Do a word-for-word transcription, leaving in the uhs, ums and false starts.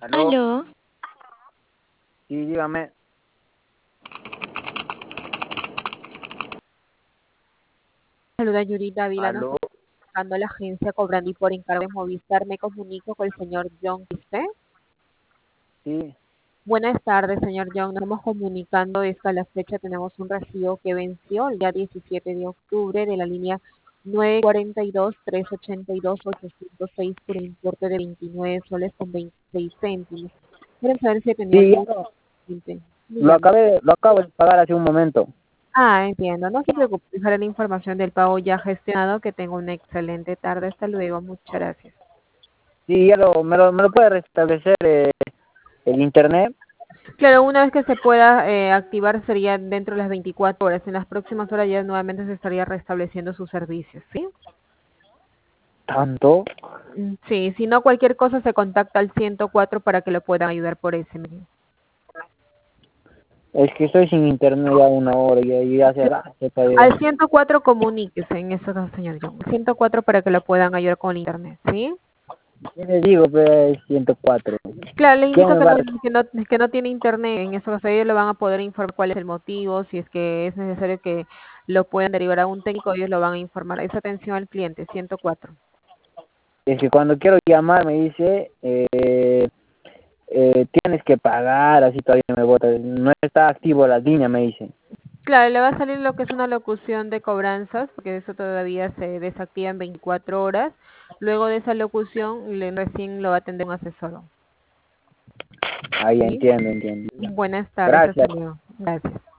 ¿Aló? Aló, Sí, dígame. Saluda Yuri Dávila, nos ¿Aló? está buscando la agencia cobrando y por encargo de Movistar. Me comunico con el señor John Quispe. Sí, Buenas tardes, señor John. Nos estamos comunicando es que a la fecha tenemos un recibo que venció el día diecisiete de octubre de la línea nueve cuatro dos, tres ocho dos, ocho cero seis por un importe de veintinueve soles con veintiséis céntimos. Quieren saber si tenía sí, ya algún lo, cliente. lo Dígame. acabé, lo acabo de pagar hace un momento. Ah, entiendo. No se preocupe, dejaré la información del pago ya gestionado. Que tenga una excelente tarde. Hasta luego. Muchas gracias. Sí, ya lo, me lo, me lo puede restablecer eh, el internet. Claro, una vez que se pueda eh, activar sería dentro de las veinticuatro horas. En las próximas horas ya nuevamente se estaría restableciendo sus servicios, ¿sí? ¿Tanto? Mm, Sí, si no cualquier cosa se contacta al ciento cuatro para que lo puedan ayudar por ese medio. Es que estoy sin internet ya una hora y, y ya se la se perdió. Al ciento cuatro comuníquese en eso, señor John. ciento cuatro para que lo puedan ayudar con el internet, ¿sí? ¿Qué les digo? Pues ciento cuatro. Claro, le ¿Quién indica me que va no, a... que no, que no tiene internet. En eso caso ellos le van a poder informar cuál es el motivo, si es que es necesario que lo puedan derivar a un técnico, ellos lo van a informar. Esa atención al cliente, ciento cuatro. Es que cuando quiero llamar me dice, eh, eh, tienes que pagar, así todavía me bota. No está activo la línea, me dice. Claro, le va a salir lo que es una locución de cobranzas, porque eso todavía se desactiva en veinticuatro horas. Luego de esa locución, le, recién lo va a atender un asesor. Ahí ¿Sí? entiendo, entiendo. Buenas tardes, hasta Gracias. luego. Gracias.